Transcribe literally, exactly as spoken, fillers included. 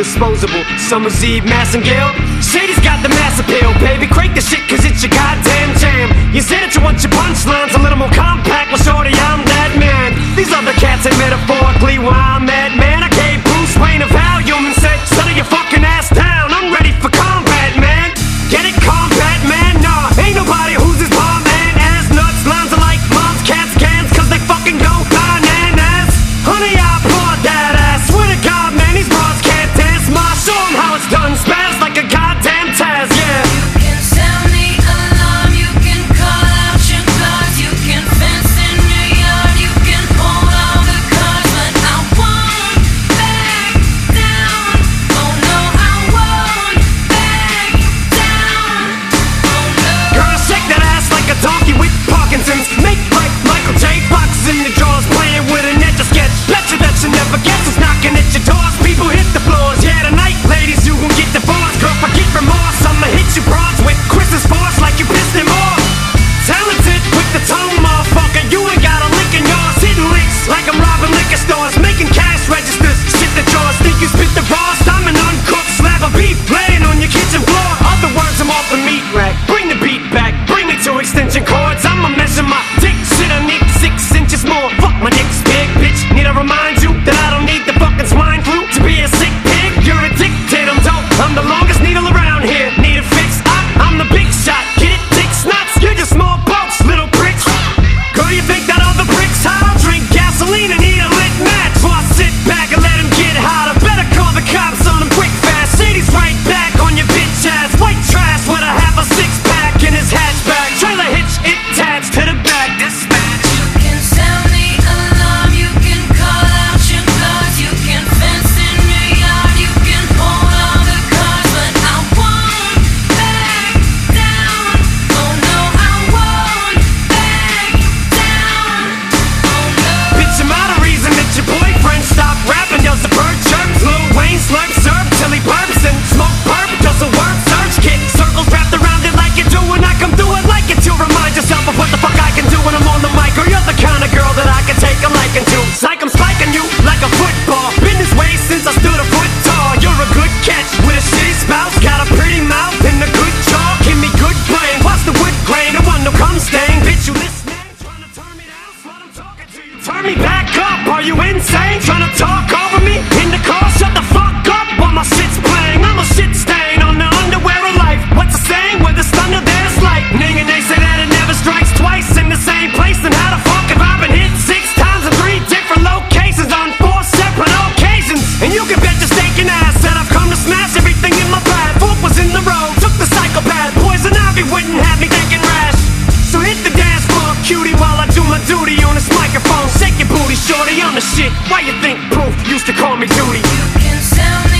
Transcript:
disposable. Summer's Eve, Massengale. Shady's got the mass appeal, baby. Crank the shit, cause it's your goddamn jam. You said that you want your punchlines a little more compact. Well, shorty, I'm that man. These other cats ain't metaphorically where I'm at, man. I gave Bruce Wayne a Valium and said, settle your fucking ass down. I'm ready for combat, man. Get it, combat, man? Nah, ain't nobody who's as bomb, man. Ass nuts, lines are like moms, cats, cans, cause they fucking go bananas. Honey, I applaud that ass. Swear to God, man, these bras can't dance. Ma, show 'em how it's done. Spaz like a goddamn Taz, yeah. You can sound the alarm, you can call out your guards, you can fence in your yard, you can hold all the cards, but I won't back down. Oh no, I won't back down. Oh no. Girl, shake that ass like a donkey with Parkinson's. Make like Michael J. Boxes in the drawers, playing with an etch a sketch. Betcha that you never guess who's knocking at your doors. People hit the floors, yeah, tonight, ladies, you gon' get divorced. Girl, forget remorse, I'ma hit you broads with Chris's force like you pissed him off. Talented with the tone, motherfucker, you ain't got a lick in yours. Hitting licks like I'm robbing liquor stores, making cash registers. Shit the drawers, think you spit the raw. I'm an uncooked slab of beef laying on your kitchen floor. Other words, I'm off the meat rack. Bring the beat back, bring me to extension cords. I'ma measure my dick, shit, I need six inches more. Fuck, my dick's big, bitch. Need to remind you that I don't need the fucking swine flu to be a sick pig. You're addicted, I'm dope. I'm the longest needle around here. Need a fix? I, I'm the big shot. Get it, dick snots? You're just small boats, little pricks. Girl, you think that all the bricks hot? I'll drink gasoline and eat a lit match. While I sit back and let him get hotter. Better call the cops on him quick fast. Shady's right back on your bitch ass. White trash with a half a six pack in his hatchback. Trailer hitch attached to the back. Dispatch. You can sound the alarm, you can call out your guards, you can fence in your yard, you can hold all the cards, but I won't back down. Oh no, I won't back down. Oh no. Bitch, am I the reason that your boyfriend stopped rapping? Yells the bird chirps, Lil Wayne slurps, serve till he burps and smoke perp. Does a word search, kick circles wrapped around it like you do when I come through it like it to remind yourself of what the fuck I can do when I'm on the mic. Or you're the kind of girl that I can take a liking to. Psych, I'm spiking you like a football. Been this way since I stood a foot tall. You're a good catch with a shitty spouse. Got a pretty mouth and a good jaw. Give me good brain, watch the wood grain. I want no cum stain. Bitch, you listening? Trying to turn me down, slut, I'm talking to you. Turn me back up, are you insane? Trying to talk over me? In the car, shut the fuck up while my shit's playing. I'm a shit stain on the underwear of life. What's the saying? Where there's thunder, there's lightning. And they say that it never strikes twice in the same place. Then how the fuck have I been hit six times in three different locations on four separate occasions? And you can bet your stinking ass that I've come to smash everything in my path. Fork was in the road, took the psychopath. Poison ivy wouldn't have me thinking rash. So hit the dance floor, cutie, while I do my duty on this microphone. Shake your booty, shorty, I'm the shit. Why you think Proof used to call me Duty? You can sound